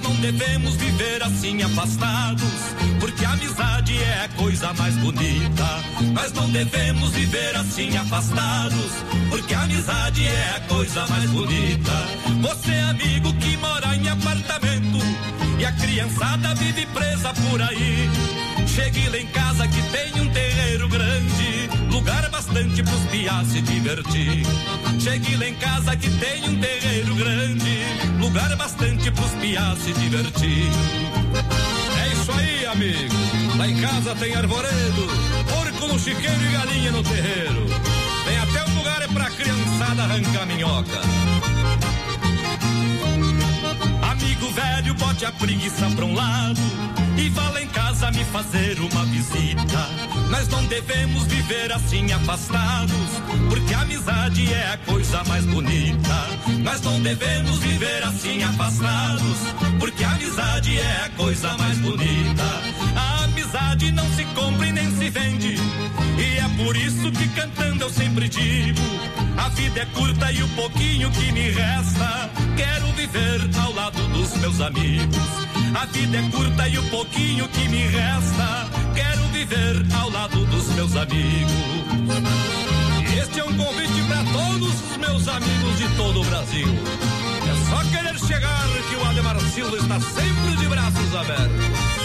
não devemos viver assim afastados, porque a amizade é a coisa mais bonita. Nós não devemos viver assim afastados, porque a amizade é a coisa mais bonita. Você, amigo que mora em apartamento e a criançada vive presa por aí, chegue lá em casa que tem um terreiro grande, lugar bastante pros piás se divertir. Chegue lá em casa que tem um terreiro grande, lugar bastante pros piás se divertir. É isso aí, amigo. Lá em casa tem arvoredo, porco no chiqueiro e galinha no terreiro. Tem até um lugar pra criançada arrancar minhoca. Amigo velho, bote a preguiça pra um lado e vá lá em casa me fazer uma visita. Nós não devemos viver assim afastados, porque a amizade é a coisa mais bonita. Nós não devemos viver assim afastados, porque a amizade é a coisa mais bonita. A amizade não se compra e nem se vende, e é por isso que cantando eu sempre digo: a vida é curta e o pouquinho que me resta quero viver ao lado dos meus amigos. A vida é curta e o pouquinho que me resta quero viver ao lado dos meus amigos. Este é um convite para todos os meus amigos de todo o Brasil. É só querer chegar que o Ademar Silva está sempre de braços abertos.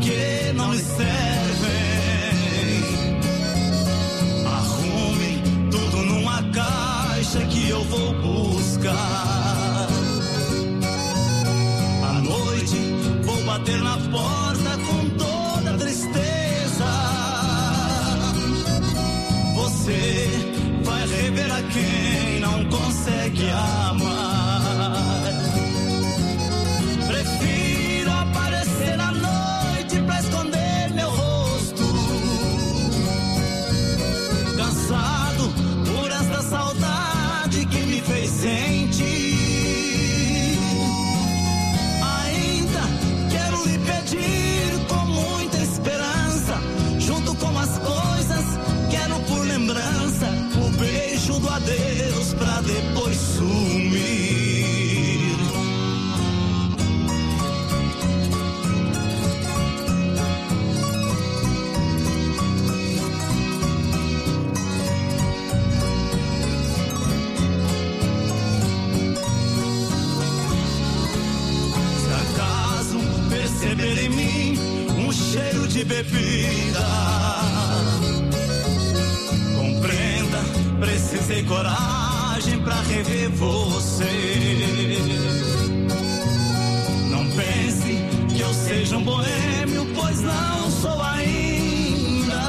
que não lhe servem. Arrume tudo numa caixa que eu vou buscar. À noite vou bater na porta com toda tristeza. Você vai rever a quem não consegue amar. Prefiro aparecer à noite pra esconder meu rosto. Cansado por esta saudade que me fez sentir. Ainda quero lhe pedir com muita esperança, junto com as coisas, quero por lembrança o beijo do adeus pra depois sumir. Se acaso perceber em mim um cheiro de bebida, compreenda, precisei coragem pra rever você. Não pense que eu seja um boêmio, pois não sou ainda.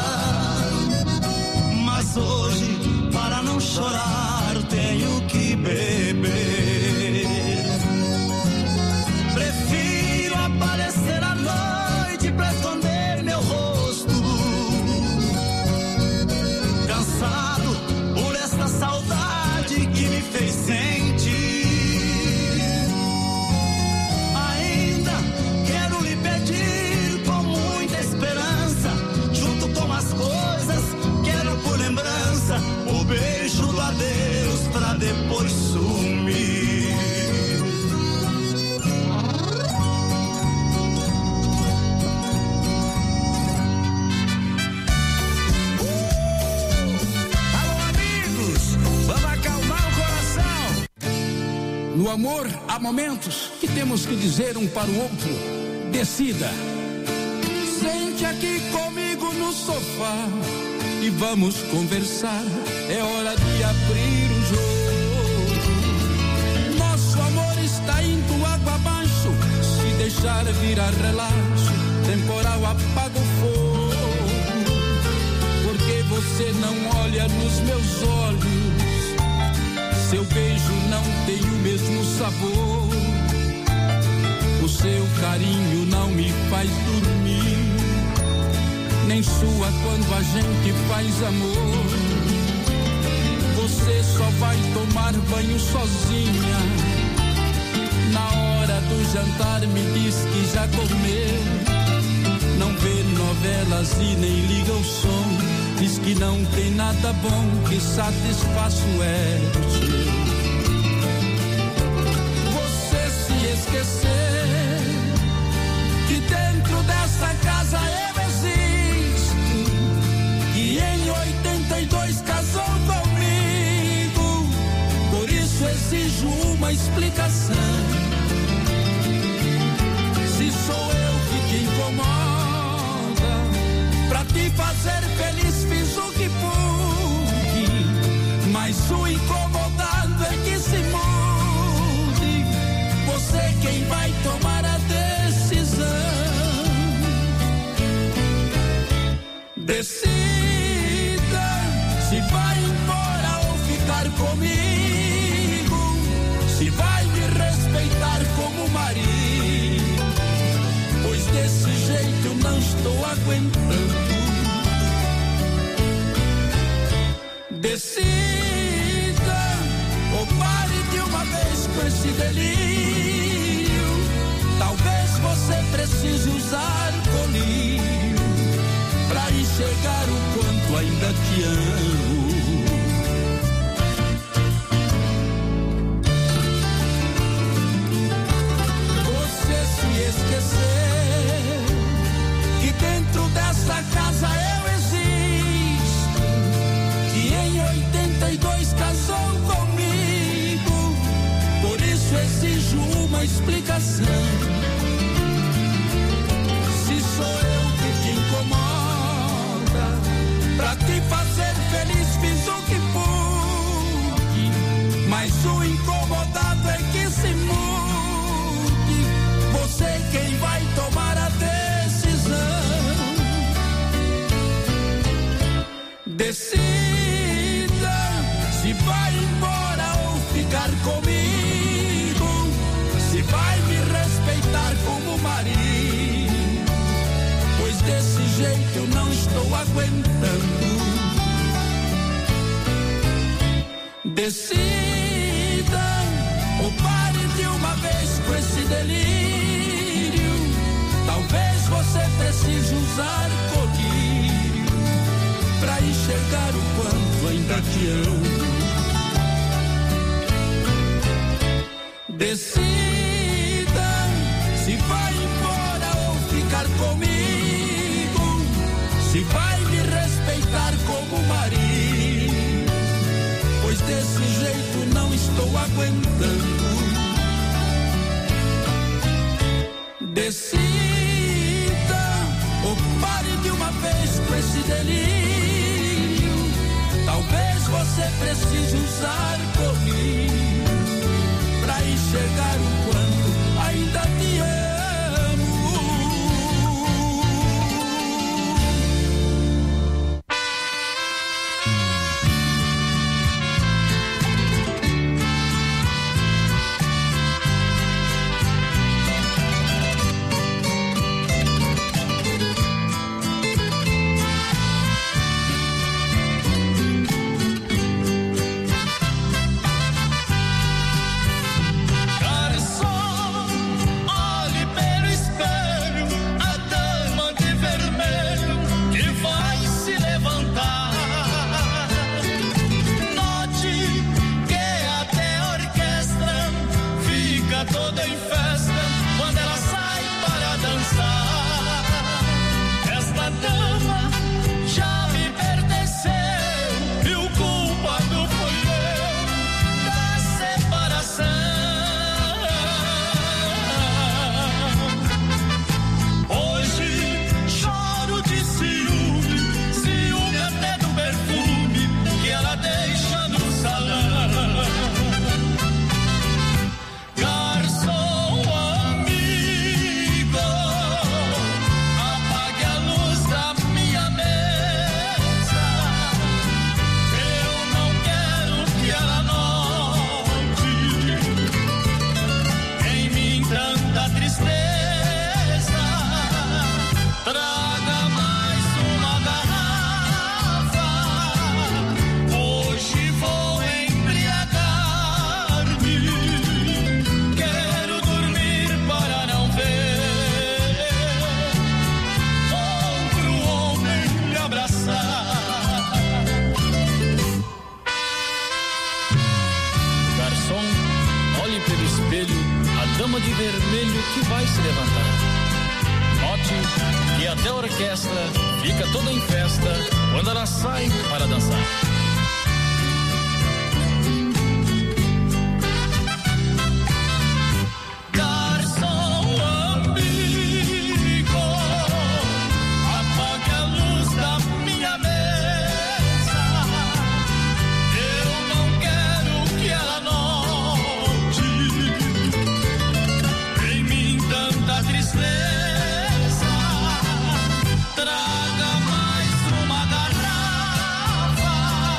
Mas hoje, para não chorar, tenho que beber. Prefiro aparecer à noite pra esconder meu rosto. Cansado por esta saudade que me fez sentir. Ainda quero lhe pedir com muita esperança, junto com as coisas, quero por lembrança o beijo do adeus pra depois sumir. No amor, há momentos que temos que dizer um para o outro: decida. Sente aqui comigo no sofá e vamos conversar. É hora de abrir o jogo. Nosso amor está indo água abaixo. Se deixar virar relaxo, temporal apaga o fogo. Porque você não olha nos meus olhos. Seu beijo não tem o mesmo sabor. O seu carinho não me faz dormir, nem sua quando a gente faz amor. Você só vai tomar banho sozinha. Na hora do jantar me diz que já comeu. Não vê novelas e nem liga o som. Diz que não tem nada bom que satisfaça o ego seu. Você se esquecer que dentro dessa casa eu existo, que em 82 casou comigo. Por isso exijo uma explicação. Se sou eu que te incomoda, pra te fazer feliz fiz o que pude, mas o incomodado é que se mude. Você quem vai tomar a decisão. Decida se vai embora ou ficar comigo, se vai me respeitar como marido, pois desse jeito eu não estou aguentando. Decida ou pare de uma vez com esse delírio. Talvez você precise usar colírio pra enxergar o quanto ainda te amo. Você se esqueceu que dentro dessa casa eu existo, que em 82 casou comigo. Por isso exijo uma explicação. Se Decida se vai embora ou ficar comigo, se vai me respeitar como marido, pois desse jeito eu não estou aguentando. Decida ou pare de uma vez com esse delírio, talvez você precise usar colírio pra enxergar o quanto ainda te amo. Decida se vai embora ou ficar comigo, se vai me respeitar como marido, pois desse jeito não estou aguentando. Decida ou pare de uma vez com esse delírio, talvez você precise usar colírio pra enxergar o quanto ainda te amo. Toda em festa quando ela sai para dançar. Esta dama já me pertenceu e o culpado fui eu da separação. Hoje choro de ciúme, ciúme até do perfume que ela deixa no salão. Dama de vermelho que vai se levantar. Note que até a orquestra fica toda em festa quando ela sai para dançar. Traga mais uma garrafa.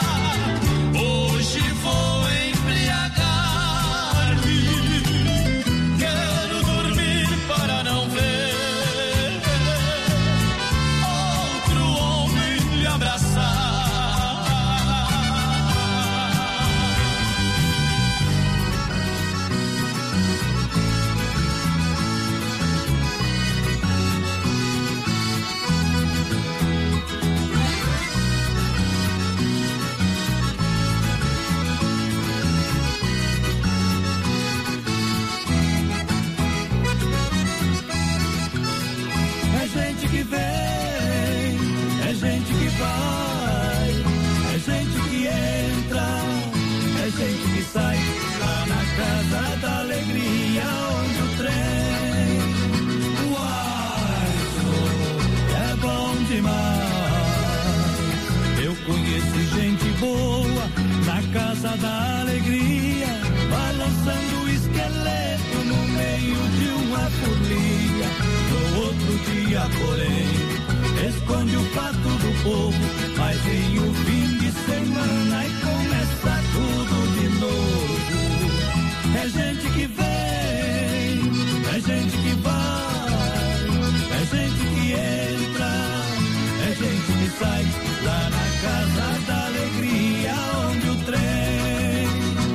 Casa da Alegria, balançando o esqueleto no meio de uma folia. No outro dia, porém, esconde o fato do povo, mas em o fim semana e começa tudo de novo. É gente que vem, é gente que vai, é gente que entra, é gente que sai lá na casa da alegria onde o trem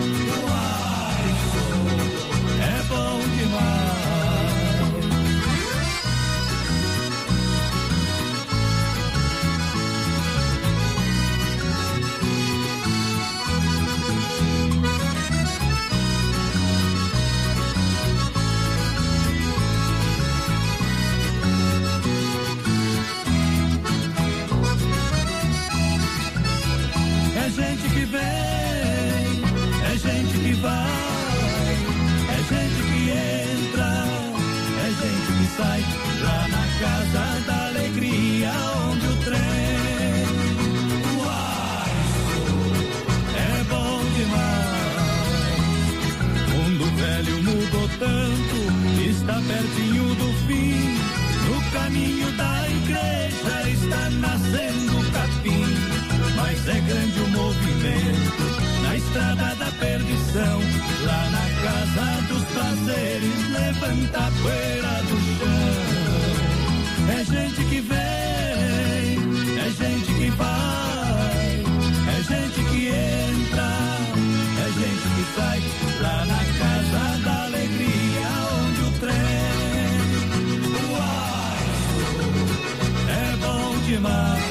é bom demais. É gente que vem, é gente que vai, é gente que entra, é gente que sai lá na casa da alegria onde o trem é bom demais. O mundo velho mudou tanto, está pertinho do fim. No caminho da igreja está nascendo capim. Mas é grande o movimento na estrada da perdição. Lá na casa dos prazeres levanta a poeira do chão. É gente que vem, é gente que vai, é gente que entra, é gente que sai. Lá na casa da alegria onde o trem é bom demais.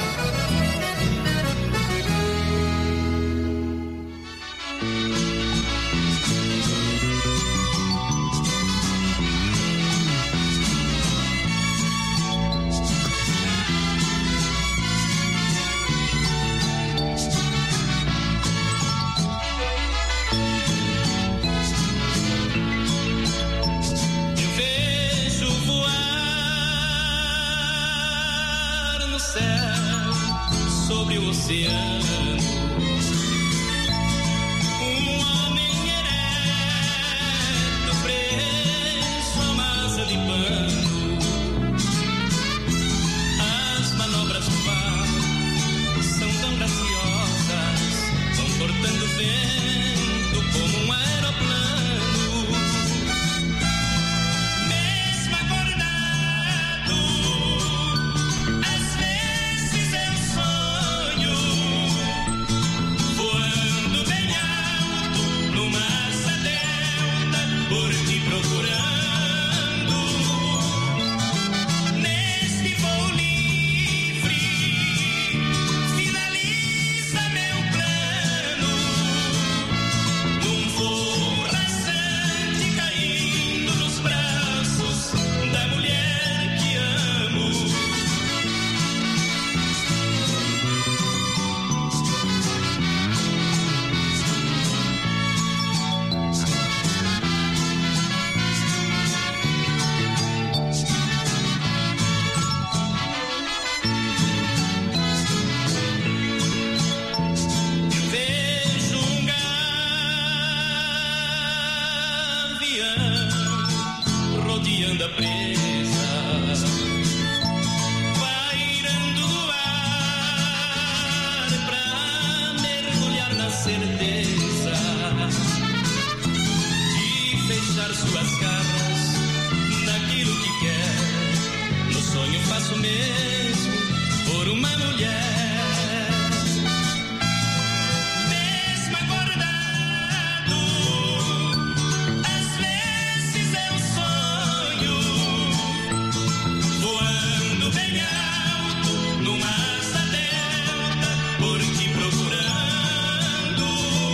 Sobre o oceano, homem ereto, preso a massa de pano. As manobras do mar são tão graciosas, vão cortando o vento como um aeroplano. Mesmo acordado, às vezes eu sonho voando bem alto numa asa delta, por ti procurando. Neste voo livre finaliza meu plano, num voo rasante caindo nos braços da mulher que amo. Vejo um gavião rodeando a presa, pairando no ar pra mergulhar na certeza de fechar suas garras naquilo que quer. No sonho faço o mesmo por uma mulher. Mesmo acordado, às vezes eu sonho voando bem alto numa asa delta, por ti procurando.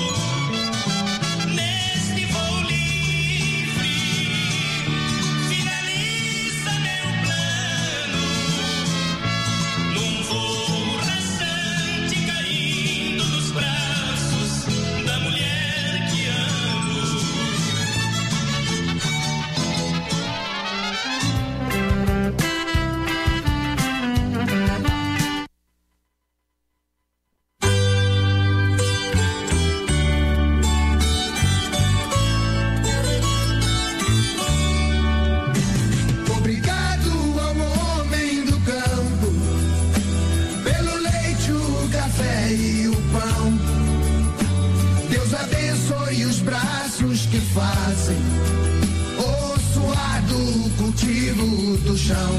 Neste voo livre finaliza meu plano, que fazem o suado cultivo do chão.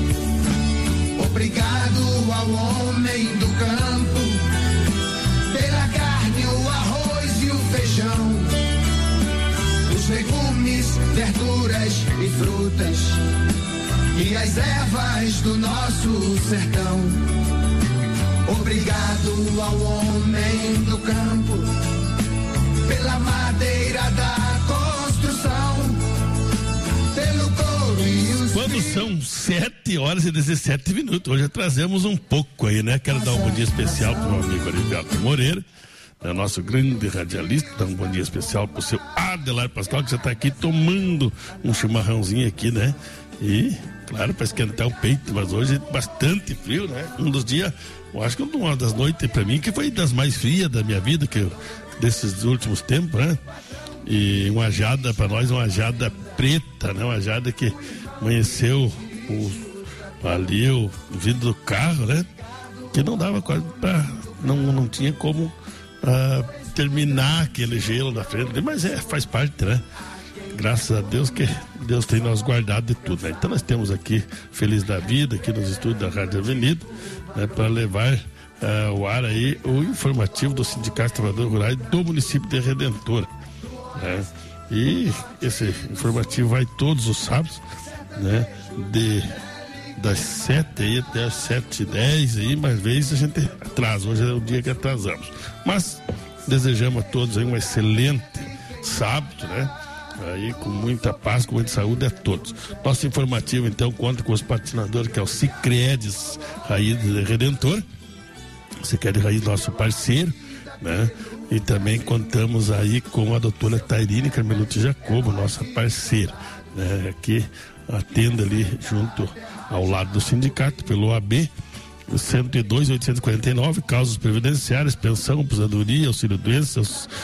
Obrigado ao homem do campo pela carne, o arroz e o feijão, os legumes, verduras e frutas e as ervas do nosso sertão. Obrigado ao homem do campo pela madeira da construção, pelo couro e os... Quando são 7h17, hoje trazemos um pouco aí, né? Quero dar um bom dia especial pro meu amigo Arivelto Moreira, né? Nosso grande radialista. Dar um bom dia especial pro seu Adelar Pascoal, que já tá aqui tomando um chimarrãozinho aqui, né? E, claro, para esquentar o peito, mas hoje bastante frio, né? Um dos dias, eu acho que uma das noites para mim que foi das mais frias da minha vida, desses últimos tempos, né? E uma geada para nós, uma geada preta, né? Uma geada que amanheceu ali o vidro do carro, né? Que não dava quase para, não tinha como terminar aquele gelo na frente, mas faz parte, né? Graças a Deus que Deus tem nos guardado de tudo, né? Então nós temos aqui Feliz da Vida, aqui nos estúdios da Rádio Avenida, né? Para levar ao ar aí o informativo do Sindicato Trabalhadores Rurais do município de Redentor, né? E esse informativo vai todos os sábados, né? Das 7 aí até as 7h10 aí, mas vezes a gente atrasa, hoje é o dia que atrasamos, mas desejamos a todos aí um excelente sábado, né? Aí com muita paz, com muita saúde a todos. Nosso informativo então conta com os patrocinadores, que é o Sicredes Raiz de Redentor, Sicredi Raiz, nosso parceiro, né? E também contamos aí com a doutora Tairine Carmelucci Jacobo, nossa parceira, né? Que atende ali junto ao lado do sindicato, pelo OAB 102.849, causas previdenciárias, pensão, aposentadoria, auxílio doença,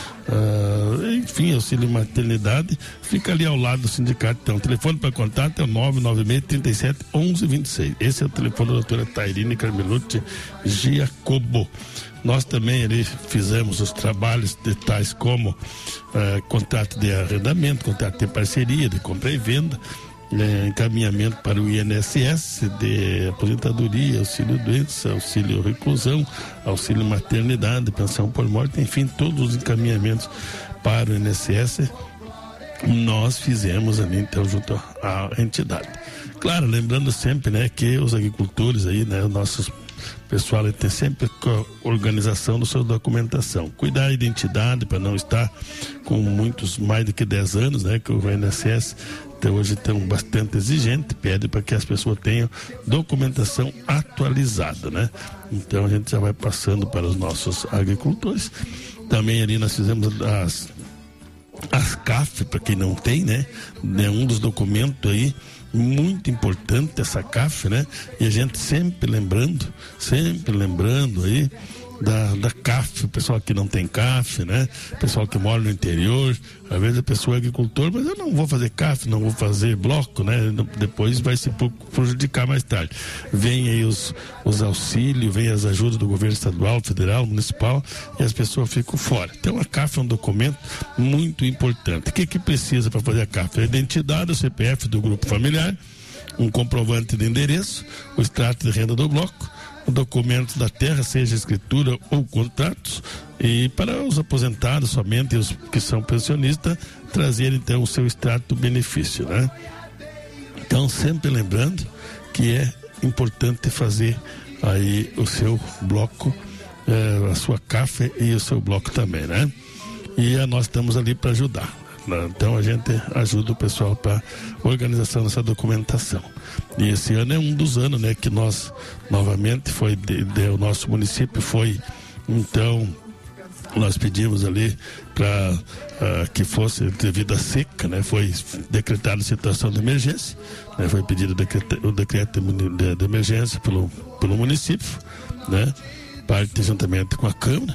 enfim, auxílio maternidade, fica ali ao lado do sindicato. Então, o telefone para contato é o 996-37-1126. Esse é o telefone da doutora Tairine Carmelucci Giacobo. Nós também ali fizemos os trabalhos de tais como contrato de arrendamento, contrato de parceria, de compra e venda, encaminhamento para o INSS, de aposentadoria, auxílio doença, auxílio reclusão, auxílio maternidade, pensão por morte, enfim, todos os encaminhamentos para o INSS nós fizemos ali então junto à entidade. Claro, lembrando sempre, né, que os agricultores aí, né, os nossos pessoal tem sempre a organização da sua documentação, cuidar da identidade para não estar com muitos mais do que 10 anos, né, que o INSS hoje estão bastante exigente, pede para que as pessoas tenham documentação atualizada, né? Então a gente já vai passando para os nossos agricultores. Também ali nós fizemos as CAF, para quem não tem, né? É um dos documentos aí muito importante, essa CAF, né? E a gente sempre lembrando aí da CAF, o pessoal que não tem CAF, né? O pessoal que mora no interior, às vezes a pessoa é agricultor, mas eu não vou fazer CAF, não vou fazer bloco, né? Depois vai se prejudicar mais tarde. Vem aí os auxílios, vem as ajudas do governo estadual, federal, municipal, e as pessoas ficam fora. Então a CAF é um documento muito importante. O que precisa para fazer a CAF? A identidade, o CPF do grupo familiar, um comprovante de endereço, o extrato de renda do bloco, documentos da terra, seja escritura ou contratos, e para os aposentados somente, os que são pensionistas, trazer então o seu extrato do benefício, né? Então sempre lembrando que é importante fazer aí o seu bloco, a sua CAF e o seu bloco também, né? E nós estamos ali para ajudar. Então a gente ajuda o pessoal para organização dessa documentação. E esse ano é um dos anos, né, que nós novamente o nosso município foi, então nós pedimos ali para que fosse devido à seca, né, foi decretada situação de emergência, né, foi pedido o decreto de emergência pelo município, né, parte juntamente com a Câmara.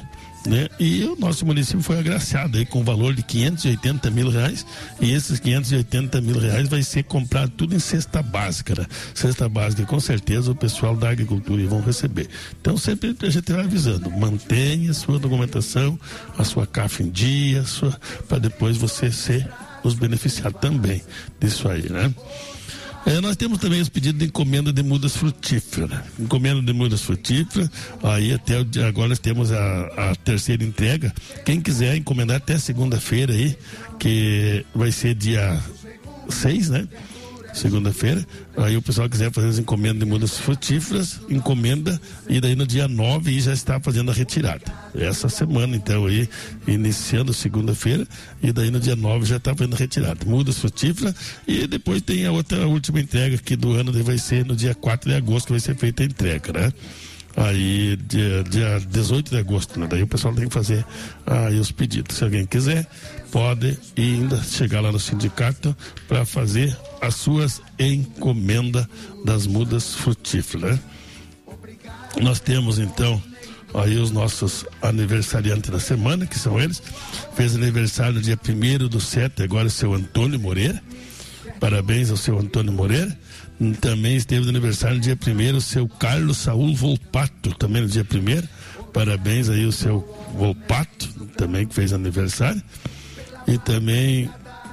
né? E o nosso município foi agraciado aí com o valor de R$580 mil, e esses R$580 mil vai ser comprado tudo em cesta básica, né? Cesta básica, com certeza o pessoal da agricultura vão receber. Então sempre a gente vai avisando, mantenha a sua documentação, a sua CAF em dia, para depois você ser os beneficiados também disso aí, né? Nós temos também os pedidos de encomenda de mudas frutíferas, né? Encomenda de mudas frutíferas, aí até agora nós temos a terceira entrega. Quem quiser encomendar até segunda-feira aí, que vai ser dia 6, né? Segunda-feira, aí o pessoal quiser fazer as encomendas de mudas frutíferas, encomenda, e daí no dia 9 aí já está fazendo a retirada. Essa semana, então, aí, iniciando segunda-feira, e daí no dia 9 já está fazendo a retirada. Mudas frutíferas, e depois tem a última entrega aqui do ano, vai ser no dia 4 de agosto que vai ser feita a entrega, né? Aí, dia 18 de agosto, né? Daí o pessoal tem que fazer aí os pedidos. Se alguém quiser, pode ainda chegar lá no sindicato para fazer as suas encomendas das mudas frutíferas, né? Nós temos, então, aí os nossos aniversariantes da semana, que são eles. Fez aniversário no dia 1º/7, agora o seu Antônio Moreira. Parabéns ao seu Antônio Moreira. Também esteve no aniversário no dia 1º o seu Carlos Saúl Volpato, também no dia 1º. Parabéns aí o seu Volpato, também que fez aniversário. E também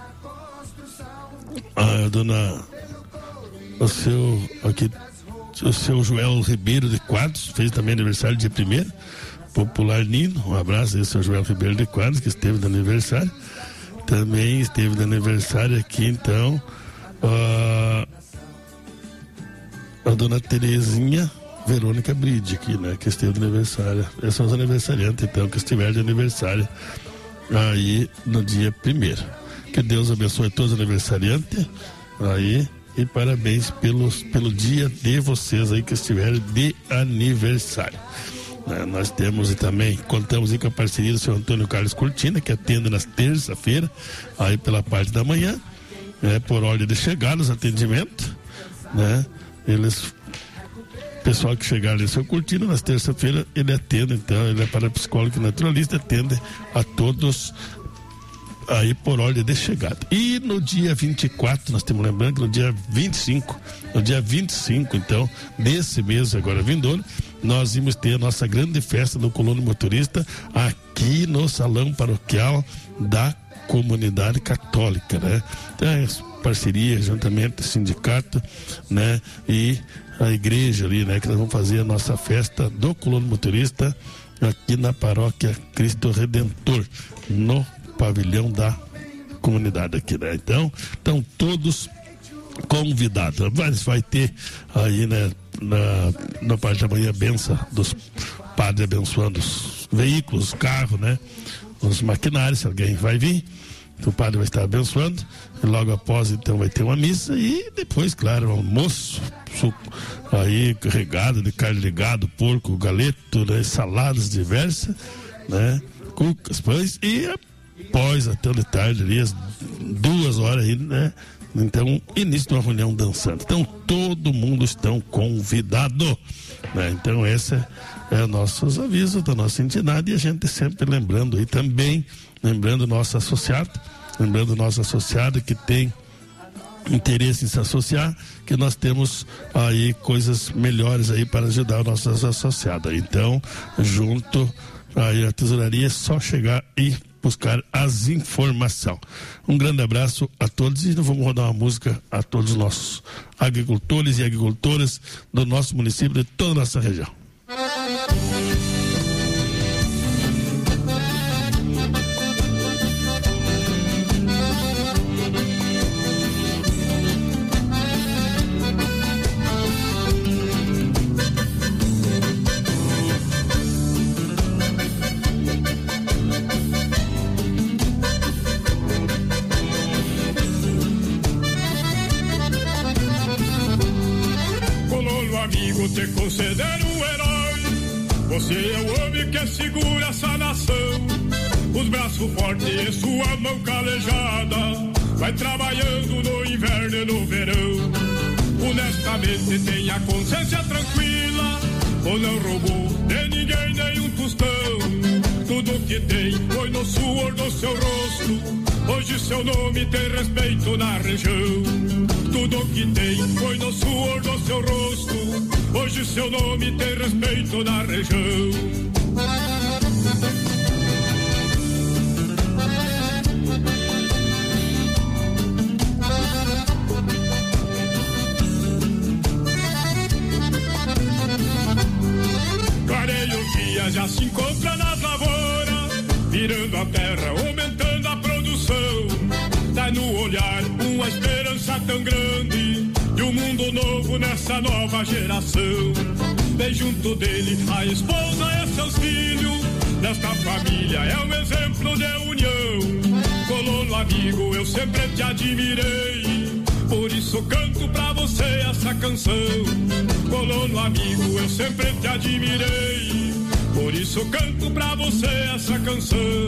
a dona, o seu Joel Ribeiro de Quadros, fez também aniversário dia 1º. Popular Nino, um abraço aí ao seu Joel Ribeiro de Quadros, que esteve no aniversário. Também esteve no aniversário aqui, então, a dona Terezinha Verônica Bride aqui, né, que esteve no aniversário. Esses são os aniversariantes, então, que estiveram de aniversário aí no dia 1º. Que Deus abençoe todos os aniversariantes aí, e parabéns pelo dia de vocês aí que estiveram de aniversário. Nós temos e também contamos aí com a parceria do seu Antônio Carlos Cortina, que atende nas terça-feira, aí pela parte da manhã, né, por ordem de chegada, os atendimentos, né? Pessoal que chegar ali, seu Cortina, nas terça-feira, ele atende, então, ele é parapsicólogo e naturalista, atende a todos aí por ordem de chegada. E no dia 24, nós temos lembrando que no dia 25, então, desse mês agora vindouro, nós vamos ter a nossa grande festa do Colono Motorista aqui no Salão Paroquial da Comunidade Católica, né? Então, parceria, juntamente sindicato, né? E a igreja ali, né? Que nós vamos fazer a nossa festa do Colono Motorista aqui na Paróquia Cristo Redentor, no pavilhão da comunidade aqui, né? Então todos convidados. Vai ter aí, né, na parte da manhã, a benção dos padres abençoando os veículos, os carros, né? Os maquinários, se alguém vai vir, o padre vai estar abençoando, e logo após, então, vai ter uma missa, e depois, claro, um almoço aí regado de carne de gado, porco, galeto, né? Saladas diversas, né? Cucas, pães, e após até de tarde ali, as 2 horas aí, né? Então, início de uma reunião dançando. Então, todo mundo estão convidado, né? Então, esse é nossos avisos da nossa entidade, e a gente sempre lembrando aí também, lembrando nosso associado que tem interesse em se associar, que nós temos aí coisas melhores aí para ajudar os nossos associados. Então, junto aí a tesouraria, é só chegar e buscar as informações. Um grande abraço a todos, e vamos rodar uma música a todos os nossos agricultores e agricultoras do nosso município, de toda a nossa região. Te considero um herói. Você é o homem que segura essa nação. Os braços fortes e sua mão calejada. Vai trabalhando no inverno e no verão. Honestamente tem a consciência tranquila. Ou não roubou de ninguém nem um tostão. Tudo que tem foi no suor do seu rosto. Hoje seu nome tem respeito na região. Tudo que tem foi no suor do seu rosto. Hoje seu nome tem respeito na região. Clareio guia já se encontra nas lavouras, virando a terra, aumentando a produção. Dá no olhar uma esperança tão grande de um mundo novo nessa nova geração. Vem junto dele a esposa e seus filhos. Nesta família é um exemplo de união. Colono amigo, eu sempre te admirei, por isso canto pra você essa canção. Colono amigo, eu sempre te admirei, por isso canto pra você essa canção.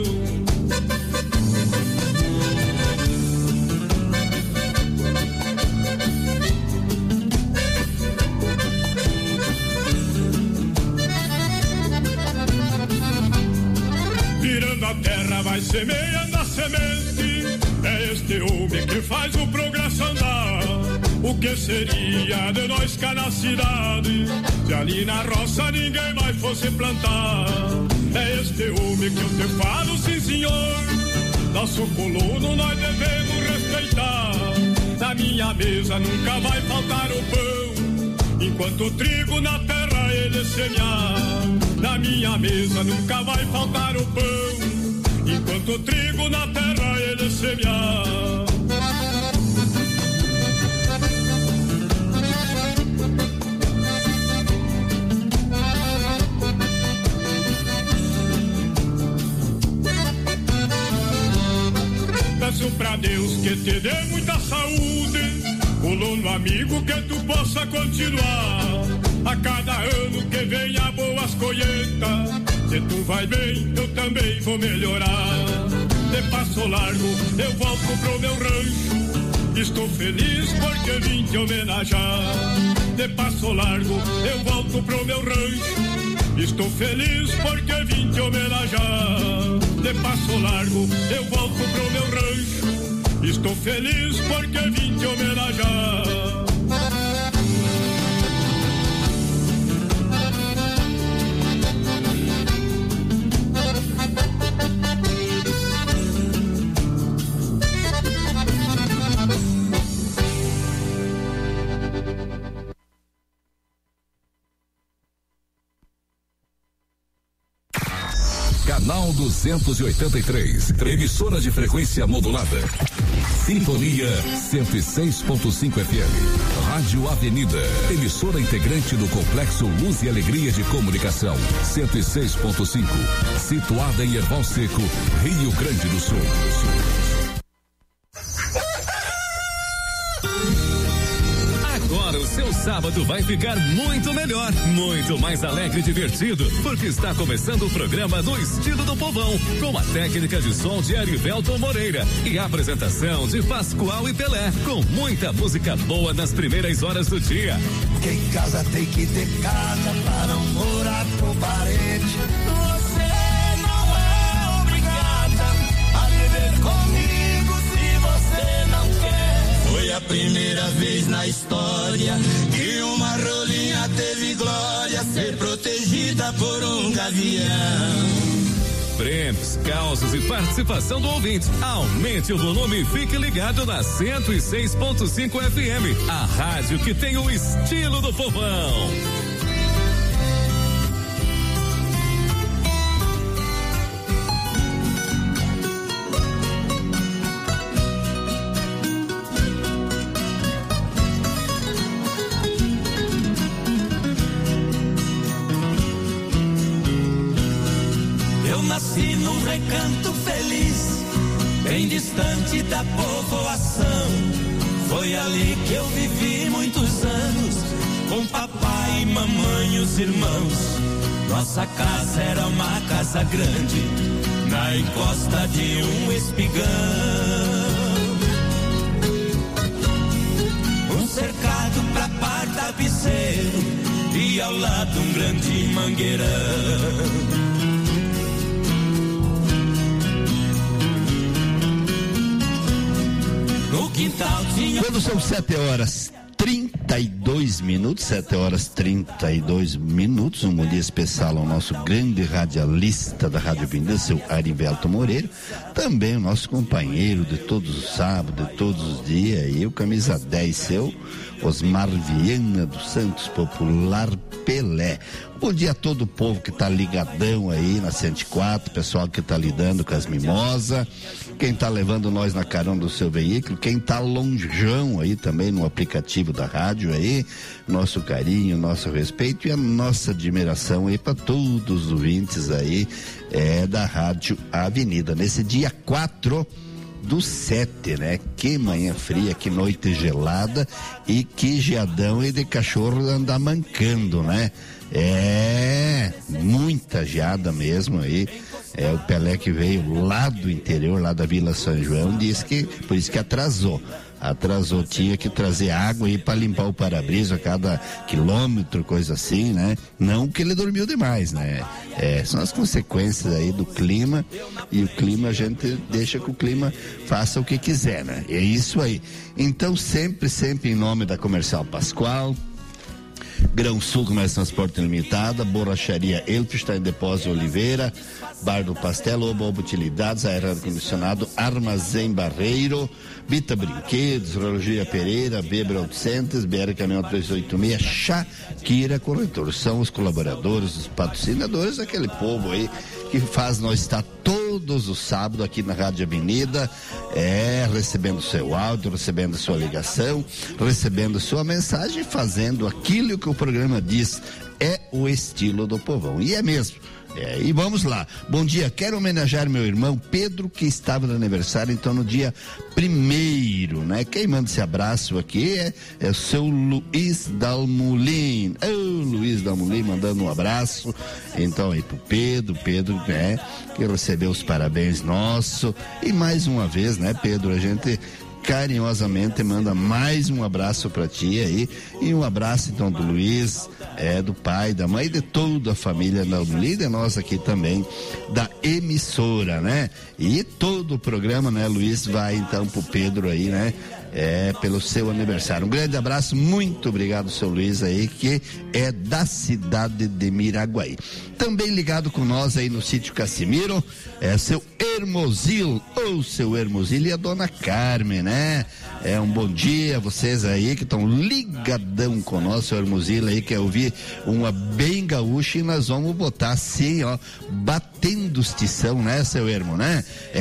Virando a terra vai semeando a semente. É este homem que faz o progresso andar. O que seria de nós cá na cidade, se ali na roça ninguém mais fosse plantar? É este homem que eu te falo, sim senhor. Nosso colono nós devemos respeitar. Na minha mesa nunca vai faltar o pão, enquanto o trigo na terra ele semear. Na minha mesa nunca vai faltar o pão, enquanto o trigo na terra ele semear. Peço pra Deus que te dê muita saúde, colono amigo, que tu possa continuar. A cada ano que venha boas colheitas, se tu vai bem, eu também vou melhorar. De passo largo, eu volto pro meu rancho, estou feliz porque vim te homenagear. De passo largo, eu volto pro meu rancho, estou feliz porque vim te homenagear. De passo largo, eu volto pro meu rancho, estou feliz porque vim te homenagear. Canal 283, emissora de frequência modulada. Sintonia 106.5 FM. Rádio Avenida, emissora integrante do Complexo Luz e Alegria de Comunicação. 106.5, situada em Erval Seco, Rio Grande do Sul. Agora o seu sábado vai ficar muito melhor, muito mais alegre e divertido, porque está começando o programa No Estilo do Povão, com a técnica de som de Arivelton Moreira e a apresentação de Pascoal e Pelé, com muita música boa nas primeiras horas do dia. Quem casa tem que ter casa para não morar com parente. Você não é obrigada a viver comigo se você não quer. Foi a primeira vez na história que uma rolinha teve glória, ser protegida por um gavião. Prêmios, causos e participação do ouvinte. Aumente o volume e fique ligado na 106.5 FM, a rádio que tem o estilo do povão. Nasci num recanto feliz, bem distante da povoação. Foi ali que eu vivi muitos anos, com papai e mamãe e os irmãos. Nossa casa era uma casa grande, na encosta de um espigão. Um cercado pra par tapeceiro e ao lado um grande mangueirão. Quando são 7h32, 7h32, um bom dia especial ao nosso grande radialista da Rádio Avenida, seu Arivelto Moreira, também o nosso companheiro de todos os sábados, de todos os dias, e o camisa 10 seu, Osmar Viana dos Santos, popular Pelé. Bom dia a todo o povo que tá ligadão aí na 104, pessoal que tá lidando com as mimosas, quem tá levando nós na carona do seu veículo, quem tá longeão aí também no aplicativo da rádio aí, nosso carinho, nosso respeito e a nossa admiração aí para todos os ouvintes aí da Rádio Avenida, nesse dia 4/7, né? Que manhã fria, que noite gelada e que geadão e de cachorro andar mancando, né? Muita geada mesmo aí. O Pelé que veio lá do interior, lá da Vila São João, disse que, por isso que atrasou, tinha que trazer água aí para limpar o para-brisa a cada quilômetro, coisa assim, né? Não que ele dormiu demais, né? São as consequências aí do clima, e o clima a gente deixa que o clima faça o que quiser, né? É isso aí. Então sempre em nome da Comercial Pascoal, Grão Sul Comércio Transporte Limitada, Borracharia Elfstein, Depósito Oliveira, Bar do Pastel, Oba Utilidades, Aerocondicionado, Armazém Barreiro, Bita Brinquedos, Relogia Pereira, Weber Auto Centers, BR Caminhão 386, Shakira Corretor. São os colaboradores, os patrocinadores, aquele povo aí que faz nós estar todos os sábados aqui na Rádio Avenida, recebendo seu áudio, recebendo sua ligação, recebendo sua mensagem, fazendo aquilo que o programa diz, é o estilo do povão, e é mesmo. E vamos lá, bom dia, quero homenagear meu irmão Pedro, que estava no aniversário, então no dia 1º, né? Quem manda esse abraço aqui é o seu Luiz Dalmolin, Luiz Dalmolin mandando um abraço, então aí pro Pedro, né? Que recebeu os parabéns nosso, e mais uma vez, né, Pedro, a gente carinhosamente manda mais um abraço para ti aí, e um abraço então do Luiz, do pai, da mãe, de toda a família da líder, nós aqui também da emissora, né? E todo o programa, né, Luiz, vai então pro Pedro aí, né? Pelo seu aniversário. Um grande abraço, muito obrigado, seu Luiz aí, que é da cidade de Miraguaí. Também ligado com nós aí no sítio Cassimiro, seu Hermosil, seu Hermosil e a dona Carmen, né? Um bom dia a vocês aí que estão ligadão com nós, seu Hermosil aí, quer ouvir uma bem gaúcha, e nós vamos botar assim, ó, batendo os tição, né, seu Hermo, né?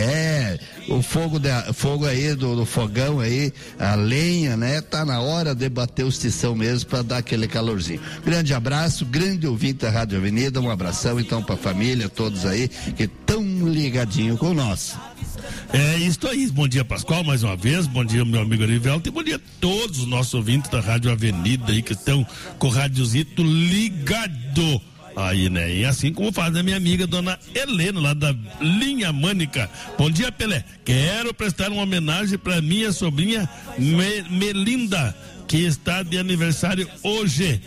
O fogo aí do fogão aí, a lenha, né? Tá na hora de bater os tição mesmo para dar aquele calorzinho. Grande abraço, grande ouvinte da Rádio Avenida, um abração então pra família, todos aí que tão ligadinho com nós. Isso aí, bom dia Pascoal, mais uma vez, bom dia meu amigo Arivelto, e bom dia a todos os nossos ouvintes da Rádio Avenida aí que estão com o radiozito ligado aí, né? E assim como faz a minha amiga dona Helena, lá da Linha Mânica. Bom dia, Pelé. Quero prestar uma homenagem para minha sobrinha Melinda, que está de aniversário hoje,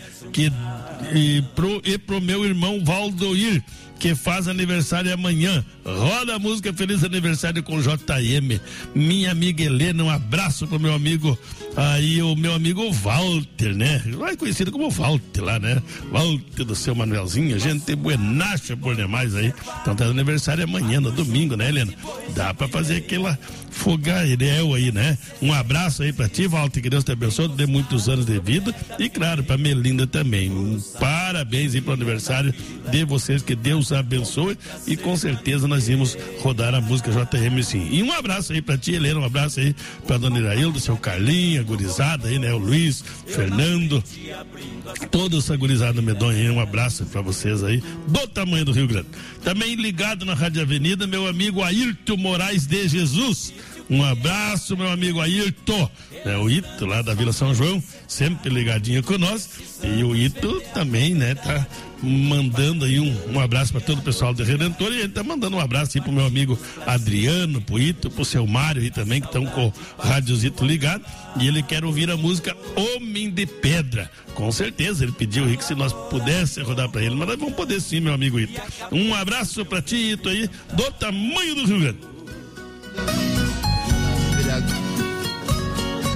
e pro meu irmão Valdoir, que faz aniversário amanhã. Roda a música Feliz Aniversário com JM. Minha amiga Helena, um abraço pro meu amigo aí, o meu amigo Walter, né? Mais conhecido como Walter lá, né? Walter do seu Manuelzinho, gente buenacha por demais aí. Então tá aniversário amanhã, no domingo, né, Helena? Dá pra fazer aquela fogaréu aí, né? Um abraço aí pra ti, Walter, que Deus te abençoe, dê muitos anos de vida, e claro, pra Melinda também. Parabéns aí pro aniversário de vocês, que Deus abençoe, e com certeza nós vamos rodar a música JM sim. E um abraço aí pra ti, Helena, um abraço aí pra dona Iraildo, seu Carlinho, a gurizada aí, né? O Luiz, Fernando, toda essa gurizada medonha aí, um abraço pra vocês aí, do tamanho do Rio Grande. Também ligado na Rádio Avenida, meu amigo Ayrton Moraes de Jesus. Um abraço, meu amigo Ayrton, o Ito lá da Vila São João, sempre ligadinho com nós, e o Ito também, né, tá mandando aí um abraço para todo o pessoal do Redentor, e ele tá mandando um abraço aí pro meu amigo Adriano, pro Ito, pro seu Mário aí também, que estão com o rádiozito ligado, e ele quer ouvir a música Homem de Pedra. Com certeza, ele pediu aí que se nós pudéssemos rodar para ele, mas nós vamos poder sim, meu amigo Ito. Um abraço para ti, Ito, aí, do tamanho do Rio Grande.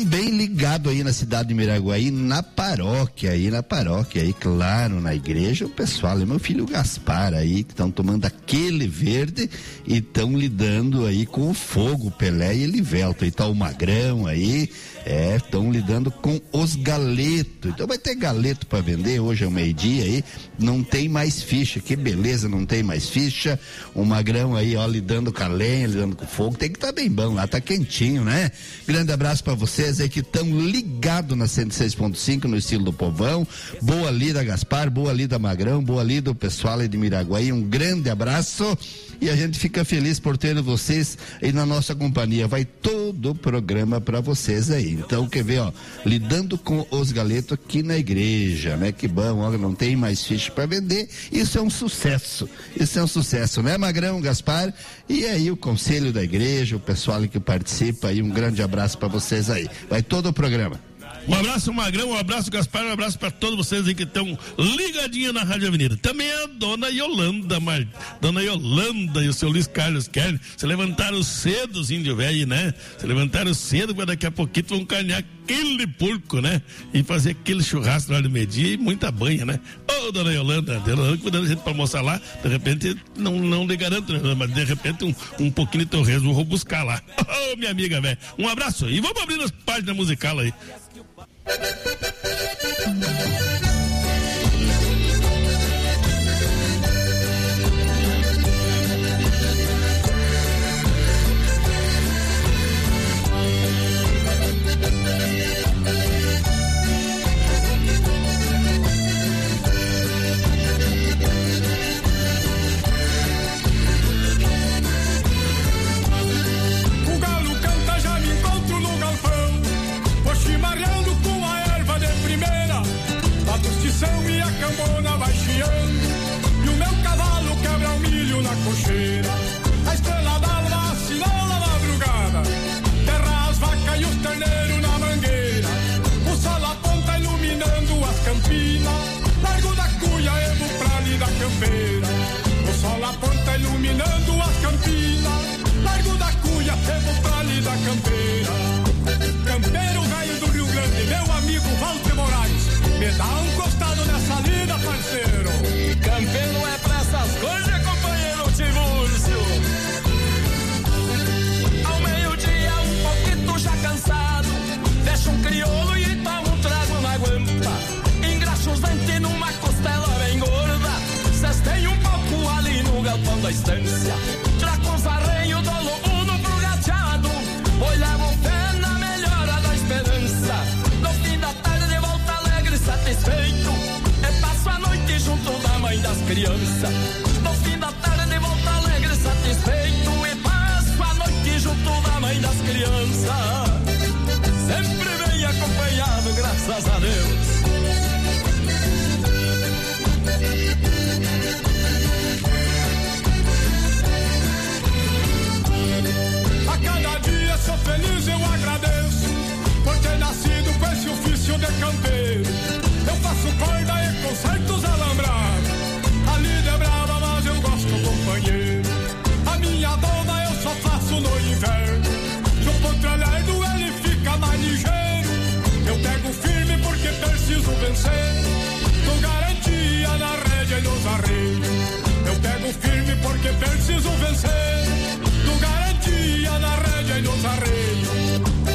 Também ligado aí na cidade de Miraguaí, na paróquia aí, claro, na igreja, o pessoal, meu filho Gaspar aí, que estão tomando aquele verde e estão lidando aí com o fogo, Pelé e Elivelto, e tá o Magrão aí, estão lidando com os galetos, então vai ter galeto para vender, hoje é o meio-dia aí, não tem mais ficha, que beleza, não tem mais ficha, o Magrão aí, ó, lidando com a lenha, lidando com o fogo, tem que estar bem bom lá, tá quentinho, né? Grande abraço para vocês aí que estão ligados na 106.5 no estilo do povão, boa lida Gaspar, boa lida Magrão, boa lida o pessoal aí de Miraguaí, um grande abraço e a gente fica feliz por ter vocês aí na nossa companhia, vai todo o programa para vocês aí, então quer ver, ó, lidando com os galetos aqui na igreja, né? Que bom, ó, não tem mais ficha para vender, isso é um sucesso, né Magrão, Gaspar, e aí o conselho da igreja, o pessoal que participa aí, um grande abraço para vocês aí, vai todo o programa. Um abraço, Magrão, um abraço, Gaspar, um abraço para todos vocês aí que estão ligadinhos na Rádio Avenida. Também a dona Yolanda e o seu Luiz Carlos Kern se levantaram cedo, os índios velhos, né? Se levantaram cedo, para daqui a pouquinho vão carnear aquele porco, né? E fazer aquele churrasco lá no meio-dia e muita banha, né? Ô, dona Yolanda cuidando a gente pra almoçar lá, de repente, não lhe garanto, né? Mas de repente um pouquinho de torresmo eu vou buscar lá. Ô, minha amiga, velho, um abraço e vamos abrir as páginas musicais aí. O galo canta, já me encontro no galpão, vou chimarreando com a erva de primeira, a postição e a cambona vai chiando, e o meu cavalo quebra o milho na cocheira, a estrela d'alva assinala a madrugada, terra as vacas e os terneiros na mangueira, o sol aponta iluminando as campinas, largo da cuia eu vou pra ali da campeira, o sol aponta iluminando as campinas, largo da cuia eu vou pra ali da campeira. Campeiro velho do Rio Grande, meu amigo Walter Moraes, me dá um costado nessa lida, parceiro. Campeiro é pra essas coisas, companheiro Tiburcio. Ao meio-dia, um pouquinho já cansado, deixa um crioulo e toma um trago na guampa. Engraxa os dentes numa costela bem gorda, cestei um pouco ali no galpão da estância. Trago uns arreios do lobo pro gateado, olhava o pé na melhora da esperança. No fim da tarde de volta alegre e satisfeito, e passo a noite junto da mãe das crianças. No fim da tarde de volta alegre e satisfeito, e passo a noite junto da mãe das crianças. Sempre bem acompanhado, graças a Deus. A cada dia sou feliz, eu agradeço por ter nascido com esse ofício de campeiro. Eu faço corda e concertos alambrados, a lida é brava, mas eu gosto companheiro. A minha dona eu só faço no inverno, se o potralhado ele fica mais ligeiro. Eu pego firme porque preciso vencer, dou garantia na rédea e nos arreios. Eu pego firme porque preciso vencer, dou garantia na rédea e nos arreios.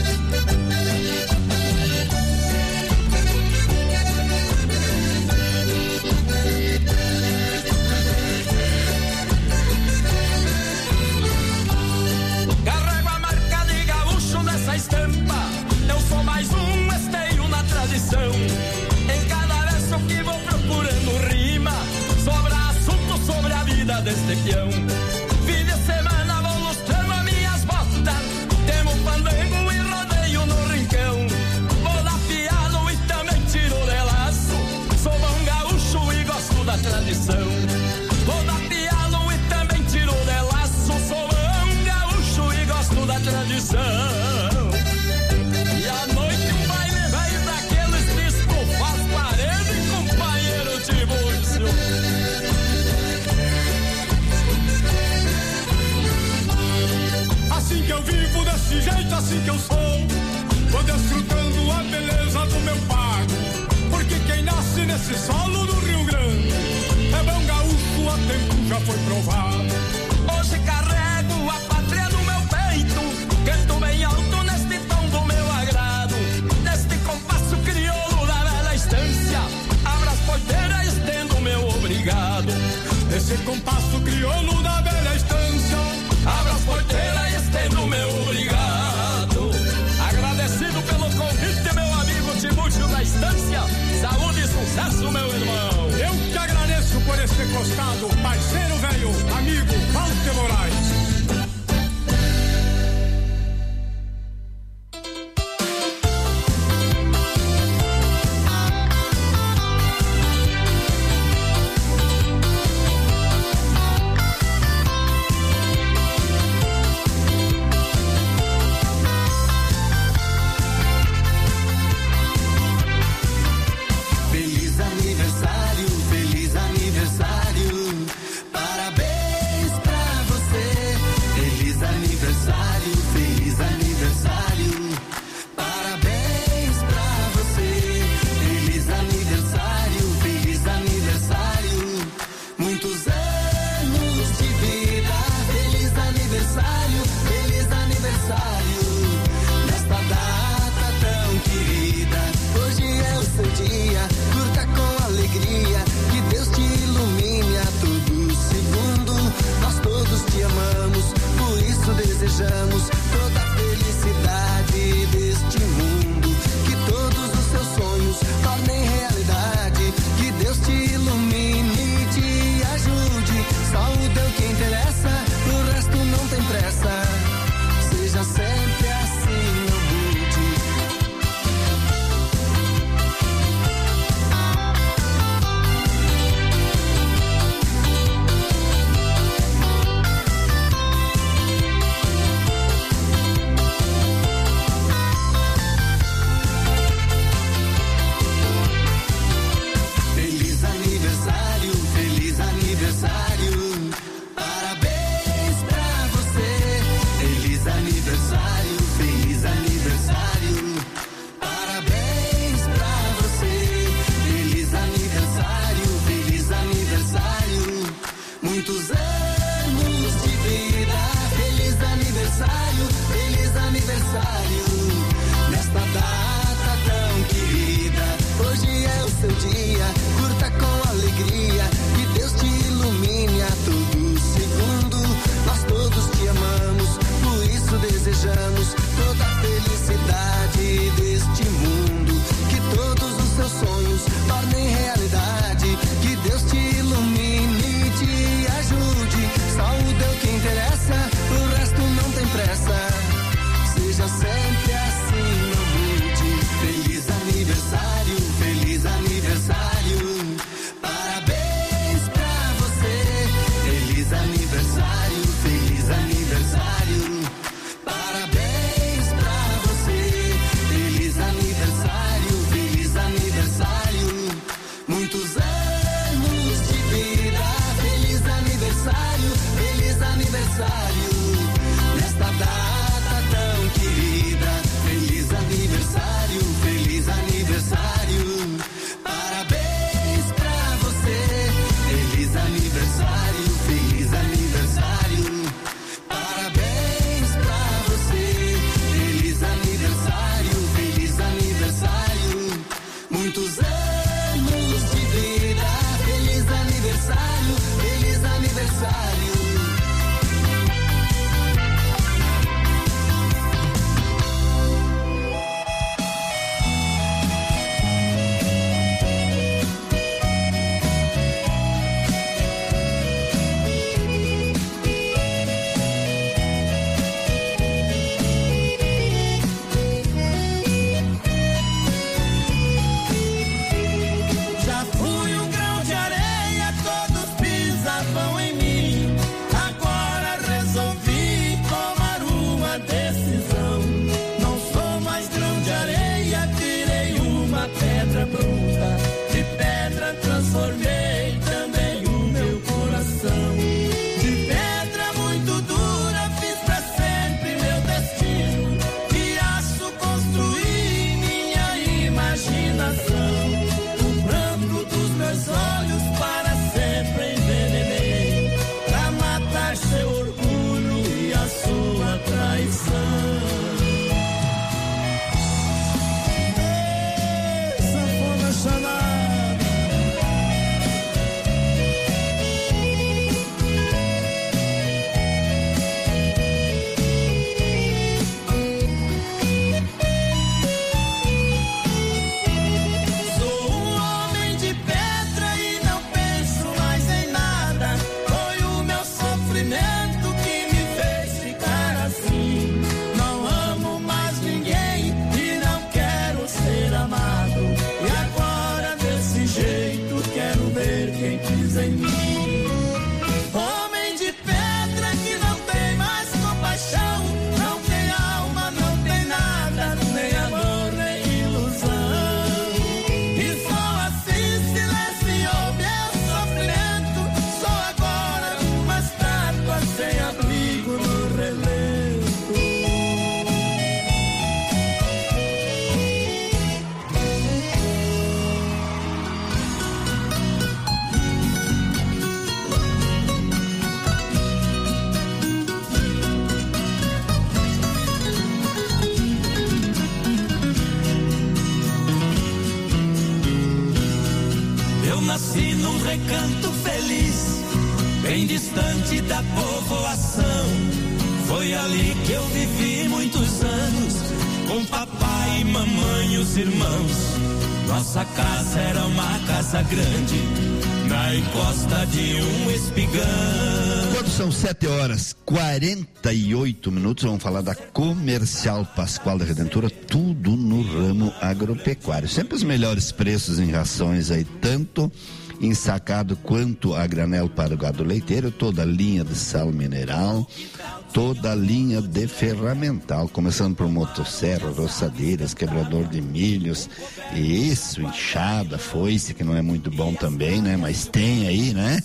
Carrego a marca de gaúcho nessa estampa, eu sou mais um esteio na tradição. Em cada verso que vou procurando rima, sobra assunto sobre a vida deste peão. Fim de semana vou lustrando as minhas botas, temo pandango e rodeio no rincão. Vou dar piano e também tiro de laço, sou bom gaúcho e gosto da tradição. Vou dar piano e também tiro de laço, sou bom gaúcho e gosto da tradição. E à noite um baile velho daqueles disco faz parede, companheiro Tiburcio. Assim que eu vivo, desse jeito, assim que eu sou. vou desfrutando a beleza do meu pago, porque quem nasce nesse solo do Rio Grande é bom gaúcho, a tempo já foi provado. Hoje carrego a pátria no meu peito, canto bem alto neste tom do meu agrado, neste compasso crioulo da velha estância, abra as porteiras e estendo o meu obrigado. Nesse compasso crioulo da velha estância, abra as porteiras e estendo o meu obrigado. Agradecido pelo convite, meu amigo Timúcio da Estância, saúde e sucesso, meu irmão. Eu que agradeço por esse costado, parceiro velho, amigo Walter Moraes. nasci num recanto feliz, bem distante da povoação. Foi ali que eu vivi muitos anos, com papai, mamãe e os irmãos. Nossa casa era uma casa grande, na encosta de um espigão. Quando são 7h48, vamos falar da Comercial Pascoal da Redentora, tudo no ramo agropecuário. Sempre os melhores preços em rações aí, tanto ensacado quanto a granel para o gado leiteiro, toda a linha de sal mineral, toda a linha de ferramental, começando por motosserra, roçadeiras, quebrador de milhos, isso, enxada, foice, que não é muito bom também, né? Mas tem aí, né?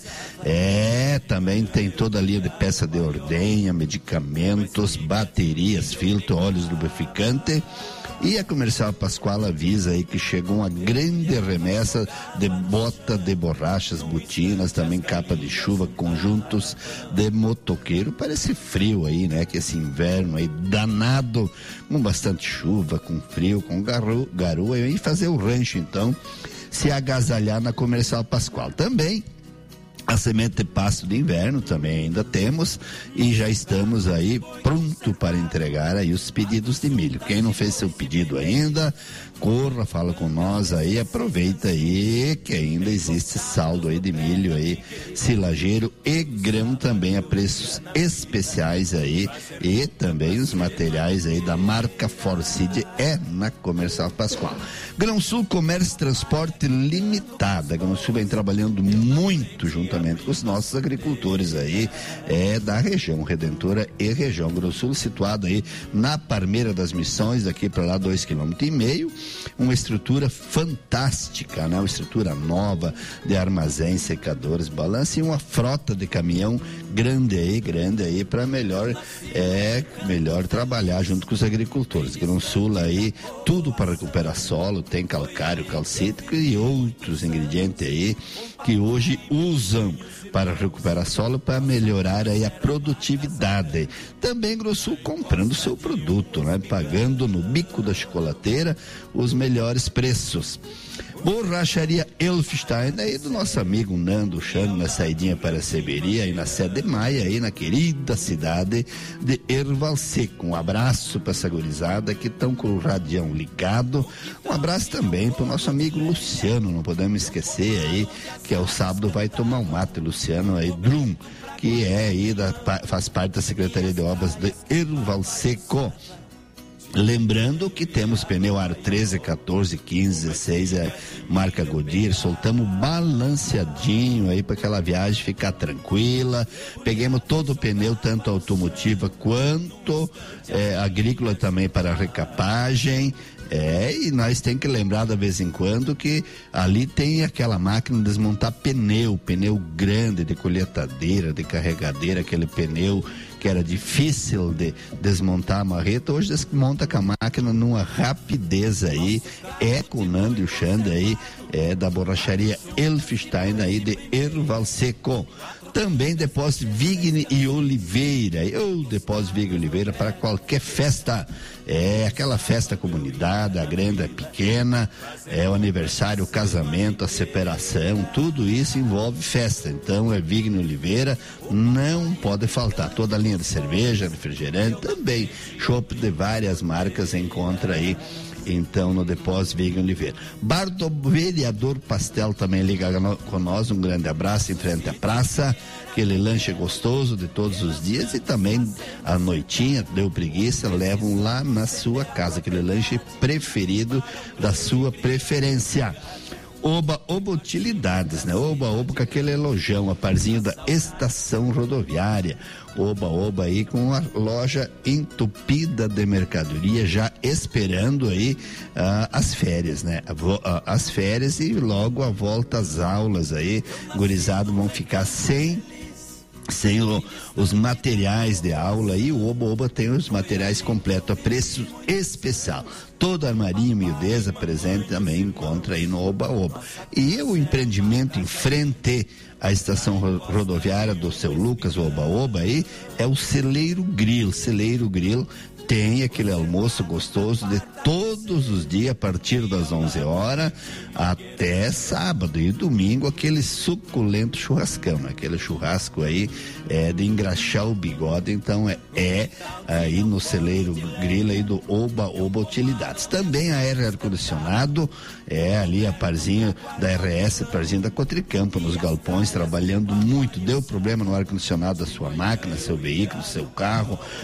Também tem toda a linha de peça de ordenha, medicamentos, baterias, filtro, óleos lubrificante. E a Comercial Pascoal avisa aí que chegou uma grande remessa de bota de borrachas, botinas, também capa de chuva, conjuntos de motoqueiro. Parece frio aí, né? Que esse inverno aí danado, com bastante chuva, com frio, com garoa, e fazer o rancho então, se agasalhar na Comercial Pascoal. Também a semente de pasto de inverno também ainda temos, e já estamos aí pronto para entregar aí os pedidos de milho. Quem não fez seu pedido ainda, corra, fala com nós aí, aproveita aí que ainda existe saldo aí de milho aí, silageiro e grão também a preços especiais aí, e também os materiais aí da marca Forcid na Comercial Pascoal. Grão Sul Comércio e Transporte Limitada. Grão Sul vem trabalhando muito juntamente com os nossos agricultores aí, da região Redentora e região Grão Sul, situado aí na Parmeira das Missões, daqui para lá 2,5 km, uma estrutura fantástica, né? Uma estrutura nova de armazéns, secadores, balança, e uma frota de caminhão grande aí para melhor trabalhar junto com os agricultores. Grão Sul aí, tudo para recuperar solo, tem calcário, calcítrico e outros ingredientes aí que hoje usam para recuperar solo, para melhorar aí a produtividade. Também Grão Sul comprando seu produto, né? Pagando no bico da chocolateira os melhores preços. Borracharia Elfstein, aí do nosso amigo Nando Chano, na saidinha para a Severia, aí na 7 de maio, aí na querida cidade de Erval Seco. Um abraço para essa gurizada que estão com o radião ligado. Um abraço também para o nosso amigo Luciano, não podemos esquecer aí, que ao sábado vai tomar um mate, Luciano aí, Drum, que é aí faz parte da Secretaria de Obras de Erval Seco. Lembrando que temos pneu Aro 13, 14, 15, 16, marca Goodyear, soltamos balanceadinho aí para aquela viagem ficar tranquila. Peguemos todo o pneu, tanto automotiva quanto agrícola também para recapagem. E nós tem que lembrar de vez em quando que ali tem aquela máquina de desmontar pneu grande, de colheitadeira, de carregadeira, aquele pneu que era difícil de desmontar a marreta, hoje desmonta com a máquina numa rapidez aí, com o Nando e o Xande aí, da borracharia Elfstein aí de Erval Seco. Também depósito Vigne e Oliveira, depósito Vigne e Oliveira para qualquer festa, aquela festa comunidade, a grande, a pequena, o aniversário, o casamento, a separação, tudo isso envolve festa. Então Vigne e Oliveira, não pode faltar. Toda a linha de cerveja, refrigerante, também chopp de várias marcas encontra aí então no depósito Vigne Oliveira. Bar do Vereador Pastel também liga com nós, um grande abraço em frente à praça, aquele lanche gostoso de todos os dias, e também à noitinha, deu preguiça, levam lá na sua casa, aquele lanche preferido da sua preferência. Oba Utilidades, né? Oba com aquele elojão, a parzinho da estação rodoviária. Oba aí com a loja entupida de mercadoria, já esperando aí as férias, né? As férias e logo a volta às aulas aí, gurizado vão ficar sem os materiais de aula, e o Oba tem os materiais completos a preço especial. Toda a armarinha e miudeza presente também encontra aí no Oba. E o empreendimento em frente à estação rodoviária do seu Lucas, o Oba aí, é o Celeiro Grill. tem aquele almoço gostoso de todos os dias, a partir das 11 horas até sábado e domingo, aquele suculento churrascão, né? Aquele churrasco aí de engraxar o bigode. Então é aí no celeiro grila aí do Oba Utilidades. Também a ar-condicionado ali a parzinha da RS, parzinha da Cotricampo, nos galpões, trabalhando muito. Deu problema no ar-condicionado da sua máquina, seu veículo, seu carro,